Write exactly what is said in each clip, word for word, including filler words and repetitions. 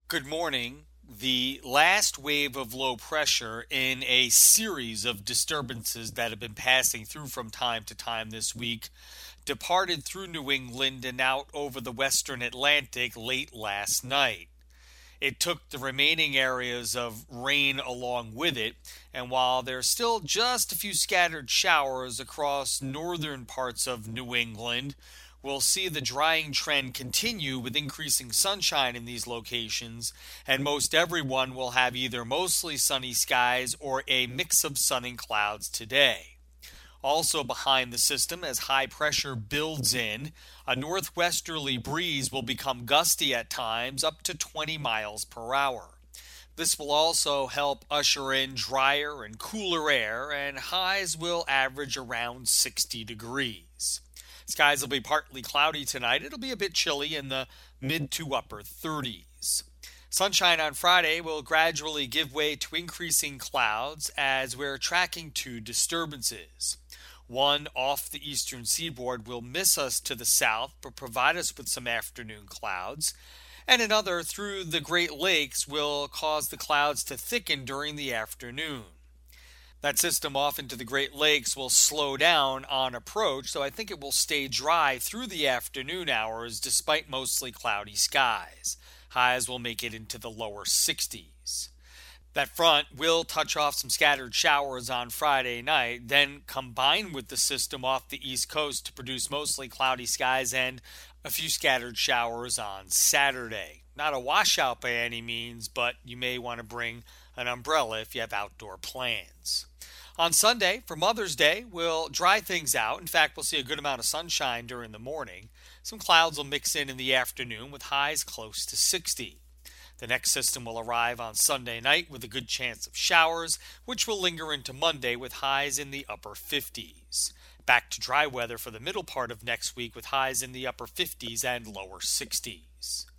Good morning. The last wave of low pressure in a series of disturbances that have been passing through from time to time this week departed through New England and out over the western Atlantic late last night. It took the remaining areas of rain along with it, and while there's still just a few scattered showers across northern parts of New England, we'll see the drying trend continue with increasing sunshine in these locations, and most everyone will have either mostly sunny skies or a mix of sun and clouds today. Also behind the system, as high pressure builds in, a northwesterly breeze will become gusty at times up to twenty miles per hour. This will also help usher in drier and cooler air, and highs will average around sixty degrees. Skies will be partly cloudy tonight. It'll be a bit chilly in the mid to upper thirties. Sunshine on Friday will gradually give way to increasing clouds as we're tracking two disturbances. One off the eastern seaboard will miss us to the south but provide us with some afternoon clouds, and another through the Great Lakes will cause the clouds to thicken during the afternoon. That system off into the Great Lakes will slow down on approach, so I think it will stay dry through the afternoon hours despite mostly cloudy skies. Highs will make it into the lower sixties. That front will touch off some scattered showers on Friday night, then combine with the system off the east coast to produce mostly cloudy skies and a few scattered showers on Saturday. Not a washout by any means, but you may want to bring an umbrella if you have outdoor plans. On Sunday, for Mother's Day, we'll dry things out. In fact, we'll see a good amount of sunshine during the morning. Some clouds will mix in in the afternoon with highs close to sixty. The next system will arrive on Sunday night with a good chance of showers, which will linger into Monday with highs in the upper fifties. Back to dry weather for the middle part of next week with highs in the upper fifties and lower sixties.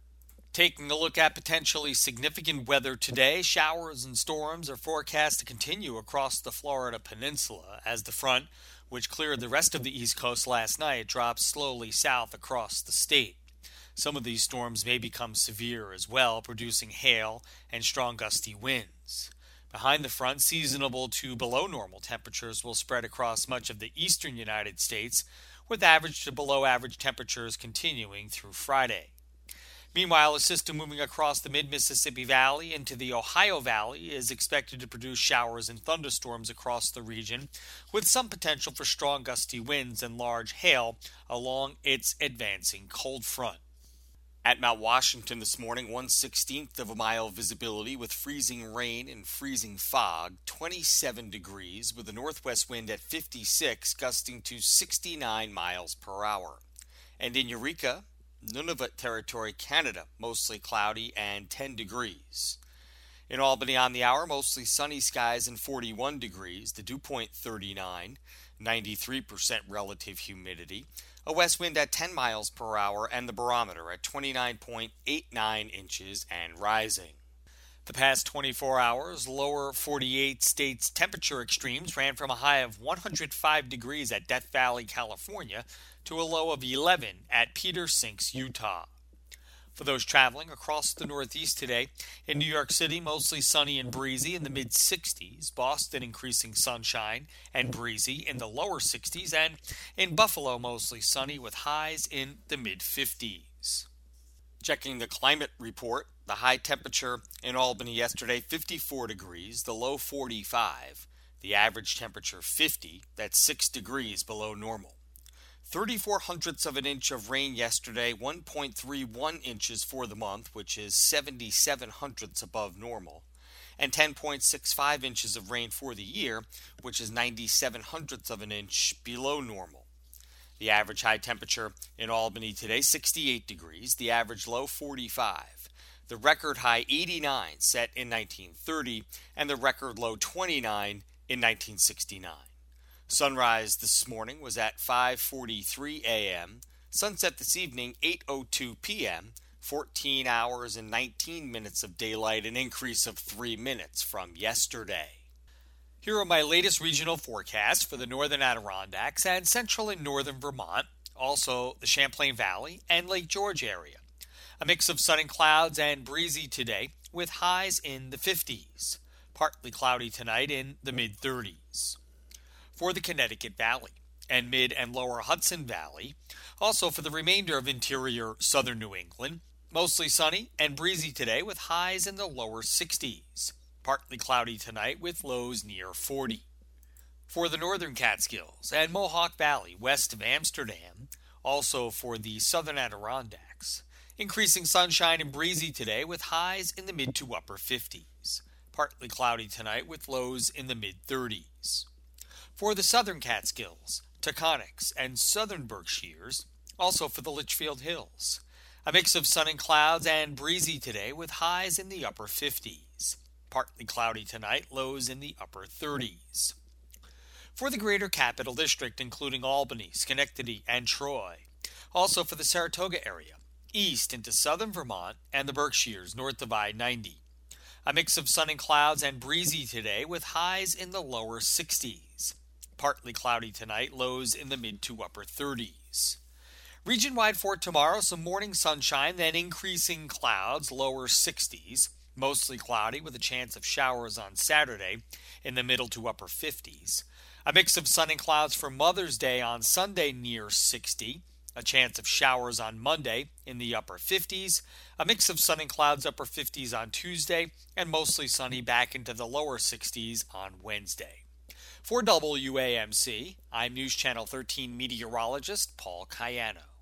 Taking a look at potentially significant weather today, showers and storms are forecast to continue across the Florida peninsula as the front, which cleared the rest of the East Coast last night, drops slowly south across the state. Some of these storms may become severe as well, producing hail and strong gusty winds. Behind the front, seasonable to below normal temperatures will spread across much of the eastern United States, with average to below average temperatures continuing through Friday. Meanwhile, a system moving across the mid-Mississippi Valley into the Ohio Valley is expected to produce showers and thunderstorms across the region, with some potential for strong gusty winds and large hail along its advancing cold front. At Mount Washington this morning, one sixteenth of a mile visibility with freezing rain and freezing fog, twenty-seven degrees with a northwest wind at fifty-six, gusting to sixty-nine miles per hour. And in Eureka, Nunavut Territory, Canada, mostly cloudy and ten degrees. In Albany on the hour, mostly sunny skies and forty-one degrees, the dew point thirty-nine, ninety-three percent relative humidity, a west wind at ten miles per hour, and the barometer at twenty-nine point eight nine inches and rising. The past twenty-four hours, lower forty-eight states temperature extremes ran from a high of one hundred five degrees at Death Valley, California, to a low of eleven at Peter Sinks, Utah. For those traveling across the Northeast today, in New York City, mostly sunny and breezy in the mid-sixties, Boston increasing sunshine and breezy in the lower sixties, and in Buffalo, mostly sunny with highs in the mid-fifties. Checking the climate report, the high temperature in Albany yesterday, fifty-four degrees, the low forty-five, the average temperature fifty, that's six degrees below normal. thirty-four hundredths of an inch of rain yesterday, one point three one inches for the month, which is seventy-seven hundredths above normal, and ten point six five inches of rain for the year, which is ninety-seven hundredths of an inch below normal. The average high temperature in Albany today, sixty-eight degrees, the average low forty-five, the record high eighty-nine set in nineteen thirty, and the record low twenty-nine in nineteen sixty-nine. Sunrise this morning was at five forty-three a.m., sunset this evening eight oh two p.m., fourteen hours and nineteen minutes of daylight, an increase of three minutes from yesterday. Here are my latest regional forecasts for the northern Adirondacks and central and northern Vermont, also the Champlain Valley and Lake George area. A mix of sun and clouds and breezy today with highs in the fifties. Partly cloudy tonight in the mid thirties. For the Connecticut Valley and mid and lower Hudson Valley, also for the remainder of interior southern New England, mostly sunny and breezy today with highs in the lower sixties. Partly cloudy tonight with lows near forty. For the northern Catskills and Mohawk Valley west of Amsterdam, also for the southern Adirondacks, increasing sunshine and breezy today with highs in the mid to upper fifties. Partly cloudy tonight with lows in the mid thirties. For the southern Catskills, Taconics, and southern Berkshires, also for the Litchfield Hills, a mix of sun and clouds and breezy today with highs in the upper fifties. Partly cloudy tonight, lows in the upper thirties. For the greater Capital District, including Albany, Schenectady, and Troy, also for the Saratoga area, east into southern Vermont and the Berkshires north of I ninety. A mix of sun and clouds and breezy today with highs in the lower sixties. Partly cloudy tonight, lows in the mid to upper thirties. Region-wide for tomorrow, some morning sunshine, then increasing clouds, lower sixties. Mostly cloudy with a chance of showers on Saturday in the middle to upper fifties. A mix of sun and clouds for Mother's Day on Sunday near sixty. A chance of showers on Monday in the upper fifties, a mix of sun and clouds upper fifties on Tuesday, and mostly sunny back into the lower sixties on Wednesday. For W A M C, I'm News Channel thirteen meteorologist Paul Cayano.